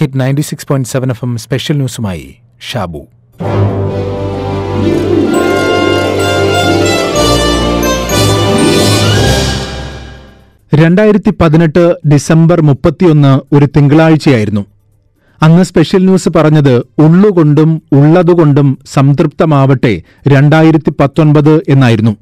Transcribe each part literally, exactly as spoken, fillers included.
Hit ninety six point seven F M special ന്യൂസുമായി ഷാബു. രണ്ടായിരത്തി പതിനെട്ട് ഡിസംബർ മുപ്പത്തിയൊന്ന് ഒരു തിങ്കളാഴ്ചയായിരുന്നു. അന്ന് സ്പെഷ്യൽ ന്യൂസ് പറഞ്ഞത് ഉള്ളുകൊണ്ടും ഉള്ളതുകൊണ്ടും സംതൃപ്തമാവട്ടെ രണ്ടായിരത്തി പത്തൊൻപത് എന്നായിരുന്നു.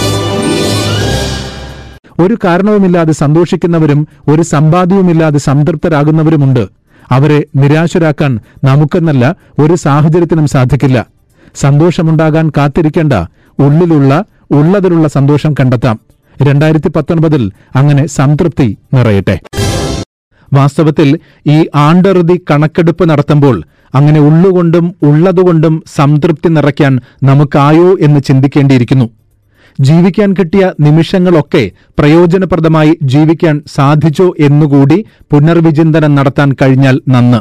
ഒരു കാരണവുമില്ലാതെ സന്തോഷിക്കുന്നവരും ഒരു സമ്പാദ്യവുമില്ലാതെ സംതൃപ്തരാകുന്നവരുമുണ്ട്. അവരെ നിരാശരാക്കാൻ നമുക്കെന്നല്ല ഒരു സാഹചര്യത്തിനും സാധിക്കില്ല. സന്തോഷമുണ്ടാകാൻ കാത്തിരിക്കേണ്ട, ഉള്ളിലുള്ള ഉള്ളതിലുള്ള സന്തോഷം കണ്ടെത്താം. രണ്ടായിരത്തി പത്തൊൻപതിൽ അങ്ങനെ സംതൃപ്തി നിറയട്ടെ. വാസ്തവത്തിൽ ഈ ആണ്ടറുതി കണക്കെടുപ്പ് നടത്തുമ്പോൾ അങ്ങനെ ഉള്ളുകൊണ്ടും ഉള്ളതുകൊണ്ടും സംതൃപ്തി നിറയ്ക്കാൻ നമുക്കായോ എന്ന് ചിന്തിക്കേണ്ടിയിരിക്കുന്നു. ജീവിക്കാൻ കിട്ടിയ നിമിഷങ്ങളൊക്കെ പ്രയോജനപ്രദമായി ജീവിക്കാൻ സാധിച്ചോ എന്നുകൂടി പുനർവിചിന്തനം നടത്താൻ കഴിഞ്ഞാൽ നന്ന്.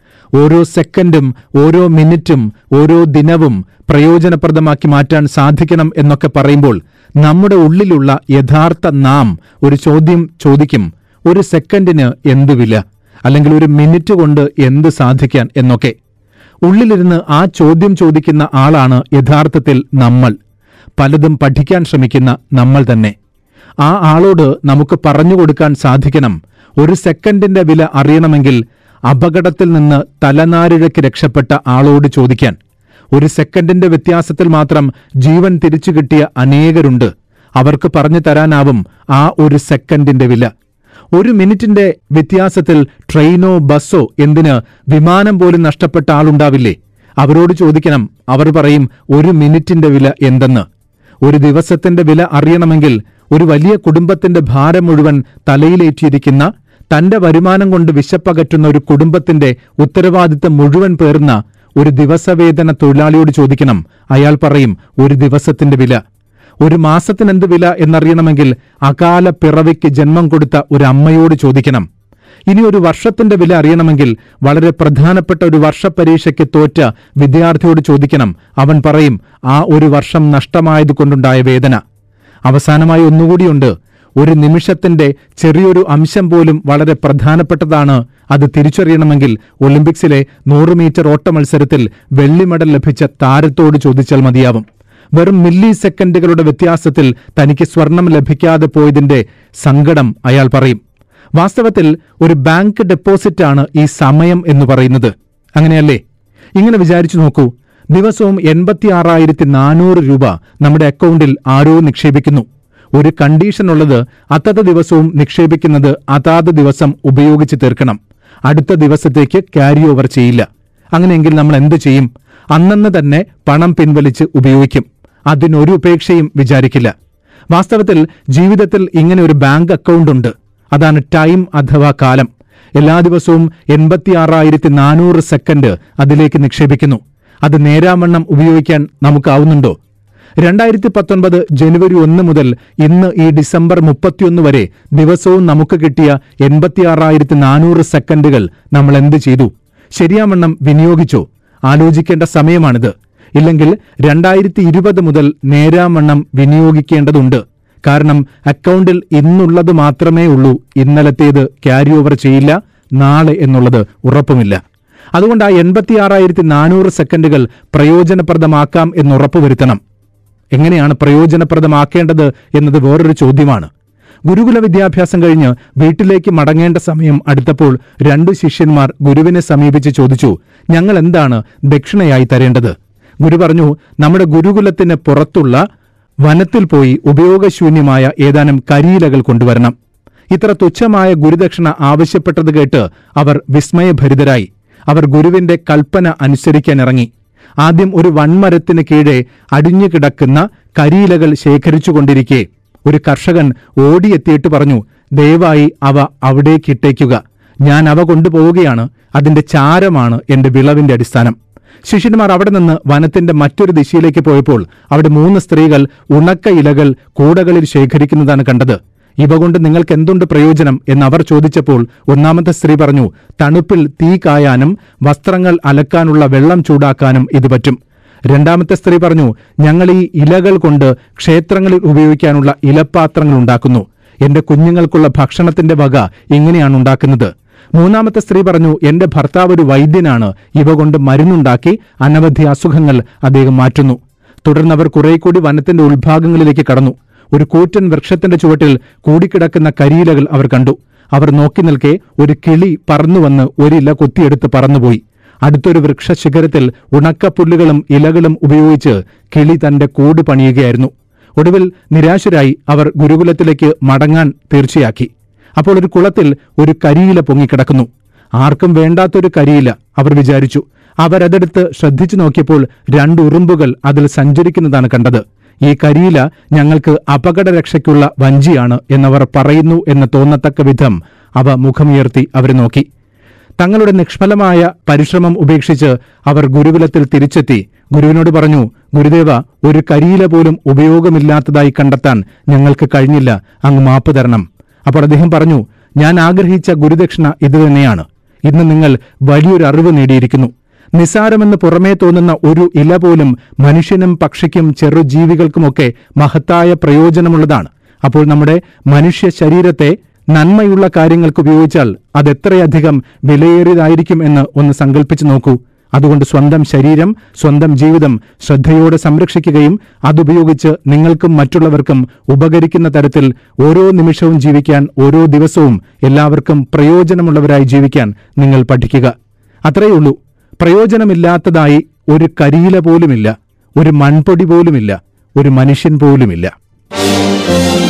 ഓരോ സെക്കൻഡും ഓരോ മിനിറ്റും ഓരോ ദിനവും പ്രയോജനപ്രദമാക്കി മാറ്റാൻ സാധിക്കണം എന്നൊക്കെ പറയുമ്പോൾ നമ്മുടെ ഉള്ളിലുള്ള യഥാർത്ഥ നാം ഒരു ചോദ്യം ചോദിക്കും: ഒരു സെക്കൻഡിന് എന്തു വില, അല്ലെങ്കിൽ ഒരു മിനിറ്റ് കൊണ്ട് എന്ത് സാധിക്കാൻ എന്നൊക്കെ. ഉള്ളിലിരുന്ന് ആ ചോദ്യം ചോദിക്കുന്ന ആളാണ് യഥാർത്ഥത്തിൽ നമ്മൾ, പലതും പഠിക്കാൻ ശ്രമിക്കുന്ന നമ്മൾ തന്നെ. ആ ആളോട് നമുക്ക് പറഞ്ഞുകൊടുക്കാൻ സാധിക്കണം, ഒരു സെക്കൻഡിന്റെ വില അറിയണമെങ്കിൽ അപകടത്തിൽ നിന്ന് തലനാരിഴയ്ക്ക് രക്ഷപ്പെട്ട ആളോട് ചോദിക്കാൻ. ഒരു സെക്കൻഡിന്റെ വ്യത്യാസത്തിൽ മാത്രം ജീവൻ തിരിച്ചു കിട്ടിയ അനേകരുണ്ട്. അവർക്ക് പറഞ്ഞു തരാനാവും ആ ഒരു സെക്കൻഡിന്റെ വില. ഒരു മിനിറ്റിന്റെ വ്യത്യാസത്തിൽ ട്രെയിനോ ബസ്സോ, എന്തിന് വിമാനം പോലും നഷ്ടപ്പെട്ട ആളുണ്ടാവില്ലേ? അവരോട് ചോദിക്കണം, അവർ പറയും ഒരു മിനിറ്റിന്റെ വില എന്തെന്ന്. ഒരു ദിവസത്തിന്റെ വില അറിയണമെങ്കിൽ ഒരു വലിയ കുടുംബത്തിന്റെ ഭാരം മുഴുവൻ തലയിലേറ്റിയിരിക്കുന്ന, തന്റെ വരുമാനം കൊണ്ട് വിശപ്പകറ്റുന്ന ഒരു കുടുംബത്തിന്റെ ഉത്തരവാദിത്തം മുഴുവൻ പേർന്ന ഒരു ദിവസവേതന തൊഴിലാളിയോട് ചോദിക്കണം. അയാൾ പറയും ഒരു ദിവസത്തിന്റെ വില. ഒരു മാസത്തിനെന്ത് വില എന്നറിയണമെങ്കിൽ അകാല പിറവിക്ക് ജന്മം കൊടുത്ത ഒരു അമ്മയോട് ചോദിക്കണം. ഇനി ഒരു വർഷത്തിന്റെ വില അറിയണമെങ്കിൽ വളരെ പ്രധാനപ്പെട്ട ഒരു വർഷപരീക്ഷയ്ക്ക് തോറ്റ വിദ്യാർത്ഥിയോട് ചോദിക്കണം. അവൻ പറയും ആ ഒരു വർഷം നഷ്ടമായതുകൊണ്ടുണ്ടായ വേദന. അവസാനമായി ഒന്നുകൂടിയുണ്ട്. ഒരു നിമിഷത്തിന്റെ ചെറിയൊരു അംശം പോലും വളരെ പ്രധാനപ്പെട്ടതാണ്. അത് തിരിച്ചറിയണമെങ്കിൽ ഒളിമ്പിക്സിലെ നൂറ് മീറ്റർ ഓട്ട മത്സരത്തിൽ വെള്ളി മെഡൽ ലഭിച്ച താരത്തോട് ചോദിച്ചാൽ മതിയാവും. വെറും മില്ലി സെക്കൻഡുകളുടെ വ്യത്യാസത്തിൽ തനിക്ക് സ്വർണം ലഭിക്കാതെ പോയതിന്റെ സങ്കടം അയാൾ പറയും. വാസ്തവത്തിൽ ഒരു ബാങ്ക് ഡെപ്പോസിറ്റാണ് ഈ സമയം എന്ന് പറയുന്നത്. അങ്ങനെയല്ലേ? ഇങ്ങനെ വിചാരിച്ചു നോക്കൂ. ദിവസവും എൺപത്തിയാറായിരത്തി നാനൂറ് രൂപ നമ്മുടെ അക്കൗണ്ടിൽ ആരോ നിക്ഷേപിക്കുന്നു. ഒരു കണ്ടീഷനുള്ളത്, അതത് ദിവസവും നിക്ഷേപിക്കുന്നത് അതാത് ദിവസം ഉപയോഗിച്ച് തീർക്കണം. അടുത്ത ദിവസത്തേക്ക് ക്യാരി ഓവർ ചെയ്യില്ല. അങ്ങനെയെങ്കിൽ നമ്മൾ എന്ത് ചെയ്യും? അന്നന്ന് തന്നെ പണം പിൻവലിച്ച് ഉപയോഗിക്കും. അതിനൊരു ഉപേക്ഷയും വിചാരിക്കില്ല. വാസ്തവത്തിൽ ജീവിതത്തിൽ ഇങ്ങനെ ഒരു ബാങ്ക് അക്കൗണ്ട് ഉണ്ട്. അതാണ് ടൈം അഥവാ കാലം. എല്ലാ ദിവസവും എൺപത്തിയാറായിരത്തി നാനൂറ് സെക്കൻഡ് അതിലേക്ക് നിക്ഷേപിക്കുന്നു. അത് നേരാവണ്ണം ഉപയോഗിക്കാൻ നമുക്കാവുന്നുണ്ടോ? രണ്ടായിരത്തി പത്തൊൻപത് ജനുവരി ഒന്ന് മുതൽ ഇന്ന് ഈ ഡിസംബർ മുപ്പത്തിയൊന്ന് വരെ ദിവസവും നമുക്ക് കിട്ടിയ എൺപത്തിയാറായിരത്തി നാനൂറ് സെക്കൻഡുകൾ നമ്മൾ എന്ത് ചെയ്തു? ശരിയാവണ്ണം വിനിയോഗിച്ചോ? ആലോചിക്കേണ്ട സമയമാണിത്. ഇല്ലെങ്കിൽ രണ്ടായിരത്തി ഇരുപത് മുതൽ നേരാവണ്ണം വിനിയോഗിക്കേണ്ടതുണ്ട്. കാരണം അക്കൗണ്ടിൽ ഇന്നുള്ളത് മാത്രമേ ഉള്ളൂ. ഇന്നലത്തേത് ക്യാരി ഓവർ ചെയ്യില്ല, നാളെ എന്നുള്ളത് ഉറപ്പുമില്ല. അതുകൊണ്ട് ആ എൺപത്തിയാറായിരത്തി നാനൂറ് സെക്കൻഡുകൾ പ്രയോജനപ്രദമാക്കാം എന്നുറപ്പുവരുത്തണം. എങ്ങനെയാണ് പ്രയോജനപ്രദമാക്കേണ്ടത് എന്നത് വേറൊരു ചോദ്യമാണ്. ഗുരുകുല വിദ്യാഭ്യാസം കഴിഞ്ഞ് വീട്ടിലേക്ക് മടങ്ങേണ്ട സമയം അടുത്തപ്പോൾ രണ്ടു ശിഷ്യന്മാർ ഗുരുവിനെ സമീപിച്ച് ചോദിച്ചു, ഞങ്ങൾ എന്താണ് ദക്ഷിണയായി തരേണ്ടത്? ഗുരു പറഞ്ഞു, നമ്മുടെ ഗുരുകുലത്തിന് പുറത്തുള്ള വനത്തിൽ പോയി ഉപയോഗശൂന്യമായ ഏതാനും കരിയിലകൾ കൊണ്ടുവരണം. ഇത്ര തുച്ഛമായ ഗുരുദക്ഷിണ ആവശ്യപ്പെട്ടത് കേട്ട് അവർ വിസ്മയഭരിതരായി. അവർ ഗുരുവിന്റെ കൽപ്പന അനുസരിക്കാനിറങ്ങി. ആദ്യം ഒരു വൻമരത്തിന് കീഴെ അടിഞ്ഞുകിടക്കുന്ന കരിയിലകൾ ശേഖരിച്ചുകൊണ്ടിരിക്കെ ഒരു കർഷകൻ ഓടിയെത്തിയിട്ട് പറഞ്ഞു, ദയവായി അവ അവിടേക്കിട്ടേക്കുക. ഞാൻ അവ കൊണ്ടുപോവുകയാണ്. അതിന്റെ ചാരമാണ് എന്റെ വിളവിന്റെ അടിസ്ഥാനം. ശിഷ്യന്മാർ അവിടെ നിന്ന് വനത്തിന്റെ മറ്റൊരു ദിശയിലേക്ക് പോയപ്പോൾ അവിടെ മൂന്ന് സ്ത്രീകൾ ഉണക്ക ഇലകൾ കൂടകളിൽ ശേഖരിക്കുന്നതാണ് കണ്ടത്. ഇവ കൊണ്ട് നിങ്ങൾക്ക് എന്തുണ്ട് പ്രയോജനം എന്നവർ ചോദിച്ചപ്പോൾ ഒന്നാമത്തെ സ്ത്രീ പറഞ്ഞു, തണുപ്പിൽ തീ കായാനും വസ്ത്രങ്ങൾ അലക്കാനുള്ള വെള്ളം ചൂടാക്കാനും ഇത് പറ്റും. രണ്ടാമത്തെ സ്ത്രീ പറഞ്ഞു, ഞങ്ങൾ ഈ ഇലകൾ കൊണ്ട് ക്ഷേത്രങ്ങളിൽ ഉപയോഗിക്കാനുള്ള ഇലപ്പാത്രങ്ങൾ ഉണ്ടാക്കുന്നു. എന്റെ കുഞ്ഞുങ്ങൾക്കുള്ള ഭക്ഷണത്തിന്റെ വക ഇങ്ങനെയാണ് ഉണ്ടാക്കുന്നത്. മൂന്നാമത്തെ സ്ത്രീ പറഞ്ഞു, എന്റെ ഭർത്താവ് ഒരു വൈദ്യനാണ്, ഇവ കൊണ്ട് മരുന്നുണ്ടാക്കി അനവധി അസുഖങ്ങൾ അദ്ദേഹം മാറ്റുന്നു. തുടർന്ന് അവർ കുറെ കൂടി വനത്തിന്റെ ഉൾഭാഗങ്ങളിലേക്ക് കടന്നു. ഒരു കൂറ്റൻ വൃക്ഷത്തിന്റെ ചുവട്ടിൽ കൂടിക്കിടക്കുന്ന കരിയിലകൾ അവർ കണ്ടു. അവർ നോക്കി നിൽക്കെ ഒരു കിളി പറന്നുവന്ന് ഒരില കൊത്തിയെടുത്ത് പറന്നുപോയി. അടുത്തൊരു വൃക്ഷശിഖരത്തിൽ ഉണക്കപ്പുല്ലുകളും ഇലകളും ഉപയോഗിച്ച് കിളി തന്റെ കൂട് പണിയുകയായിരുന്നു. ഒടുവിൽ നിരാശരായി അവർ ഗുരുകുലത്തിലേക്ക് മടങ്ങാൻ തീർച്ചയാക്കി. അപ്പോൾ ഒരു കുളത്തിൽ ഒരു കരിയില പൊങ്ങിക്കിടക്കുന്നു. ആർക്കും വേണ്ടാത്തൊരു കരിയില, അവർ വിചാരിച്ചു. അവരതെടുത്ത് ശ്രദ്ധിച്ചു നോക്കിയപ്പോൾ രണ്ട് ഉറുമ്പുകൾ അതിൽ സഞ്ചരിക്കുന്നതാണ് കണ്ടത്. ഈ കരിയില ഞങ്ങൾക്ക് അപകടരക്ഷയ്ക്കുള്ള വഞ്ചിയാണ് എന്നവർ പറയുന്നു എന്ന് തോന്നത്തക്ക വിധം അവ മുഖമുയർത്തി അവരെ നോക്കി. തങ്ങളുടെ നിഷ്ഫലമായ പരിശ്രമം ഉപേക്ഷിച്ച് അവർ ഗുരുകുലത്തിൽ തിരിച്ചെത്തി ഗുരുവിനോട് പറഞ്ഞു, ഗുരുദേവ, ഒരു കരിയില പോലും ഉപയോഗമില്ലാത്തതായി കണ്ടെത്താൻ ഞങ്ങൾക്ക് കഴിഞ്ഞില്ല, അങ്ങ് മാപ്പ് തരണം. അപ്പോൾ അദ്ദേഹം പറഞ്ഞു, ഞാൻ ആഗ്രഹിച്ച ഗുരുദക്ഷിണ ഇതുതന്നെയാണ്. ഇന്ന് നിങ്ങൾ വലിയൊരു അറിവ് നേടിയിരിക്കുന്നു. നിസാരമെന്ന് പുറമേ തോന്നുന്ന ഒരു ഇല പോലും മനുഷ്യനും പക്ഷിക്കും ചെറുജീവികൾക്കുമൊക്കെ മഹത്തായ പ്രയോജനമുള്ളതാണ്. അപ്പോൾ നമ്മുടെ മനുഷ്യ ശരീരത്തെ നന്മയുള്ള കാര്യങ്ങൾക്ക് ഉപയോഗിച്ചാൽ അതെത്രയധികം വിലയേറിയതായിരിക്കും എന്ന് ഒന്ന് സങ്കല്പിച്ചു നോക്കൂ. അതുകൊണ്ട് സ്വന്തം ശരീരം, സ്വന്തം ജീവിതം ശ്രദ്ധയോടെ സംരക്ഷിക്കുകയും അതുപയോഗിച്ച് നിങ്ങൾക്കും മറ്റുള്ളവർക്കും ഉപകരിക്കുന്ന തരത്തിൽ ഓരോ നിമിഷവും ജീവിക്കാൻ, ഓരോ ദിവസവും എല്ലാവർക്കും പ്രയോജനമുള്ളവരായി ജീവിക്കാൻ നിങ്ങൾ പഠിക്കുക. അത്രയുള്ളൂ. പ്രയോജനമില്ലാത്തതായി ഒരു കരിയില പോലുമില്ല, ഒരു മൺപൊടി പോലുമില്ല, ഒരു മനുഷ്യൻ പോലുമില്ല.